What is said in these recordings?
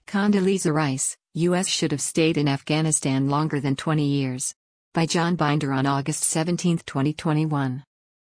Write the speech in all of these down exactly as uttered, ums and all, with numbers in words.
Condoleezza Rice, U S should have stayed in Afghanistan longer than twenty years. By John Binder on August seventeenth, twenty twenty-one.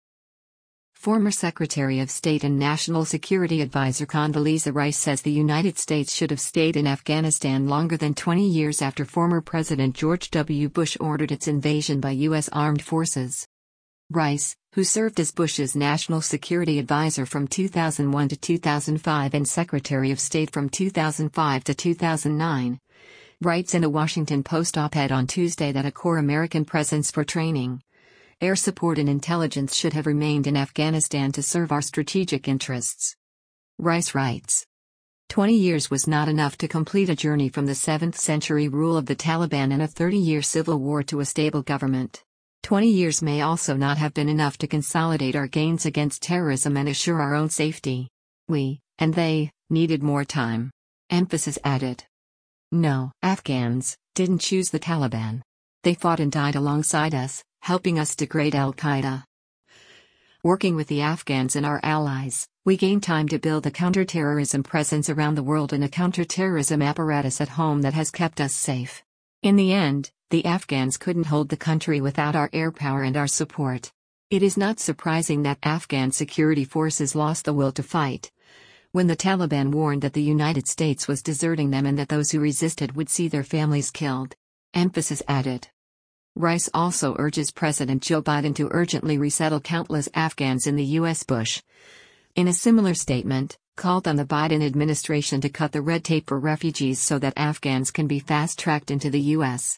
Former Secretary of State and National Security Advisor Condoleezza Rice says the United States should have stayed in Afghanistan longer than twenty years after former President George W. Bush ordered its invasion by U S armed forces. Rice, who served as Bush's National Security Advisor from two thousand one to two thousand five and Secretary of State from two thousand five to two thousand nine, writes in a Washington Post op-ed on Tuesday that a core American presence for training, air support and intelligence should have remained in Afghanistan to serve our strategic interests. Rice writes, twenty years was not enough to complete a journey from the seventh century rule of the Taliban and a thirty-year civil war to a stable government. Twenty years may also not have been enough to consolidate our gains against terrorism and assure our own safety. We, and they, needed more time. Emphasis added. No, Afghans didn't choose the Taliban. They fought and died alongside us, helping us degrade al-Qaeda. Working with the Afghans and our allies, we gained time to build a counterterrorism presence around the world and a counterterrorism apparatus at home that has kept us safe. In the end, the Afghans couldn't hold the country without our air power and our support. It is not surprising that Afghan security forces lost the will to fight when the Taliban warned that the United States was deserting them and that those who resisted would see their families killed. Emphasis added. Rice also urges President Joe Biden to urgently resettle countless Afghans in the U S Bush, in a similar statement, called on the Biden administration to cut the red tape for refugees so that Afghans can be fast-tracked into the U S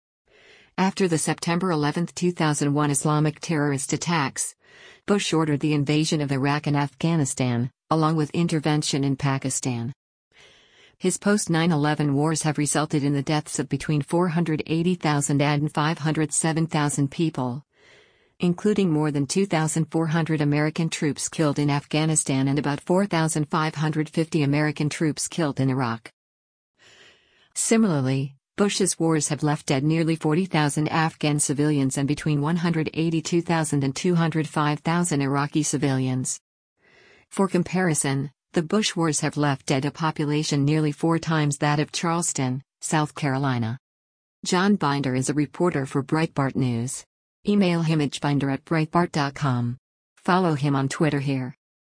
After the September eleventh two thousand one Islamic terrorist attacks, Bush ordered the invasion of Iraq and Afghanistan, along with intervention in Pakistan. His post nine eleven wars have resulted in the deaths of between four hundred eighty thousand and five hundred seven thousand people, including more than two thousand four hundred American troops killed in Afghanistan and about four thousand five hundred fifty American troops killed in Iraq. Similarly, Bush's wars have left dead nearly forty thousand Afghan civilians and between one hundred eighty-two thousand and two hundred five thousand Iraqi civilians. For comparison, the Bush wars have left dead a population nearly four times that of Charleston, South Carolina. John Binder is a reporter for Breitbart News. Email him at binder at breitbart dot com. Follow him on Twitter here.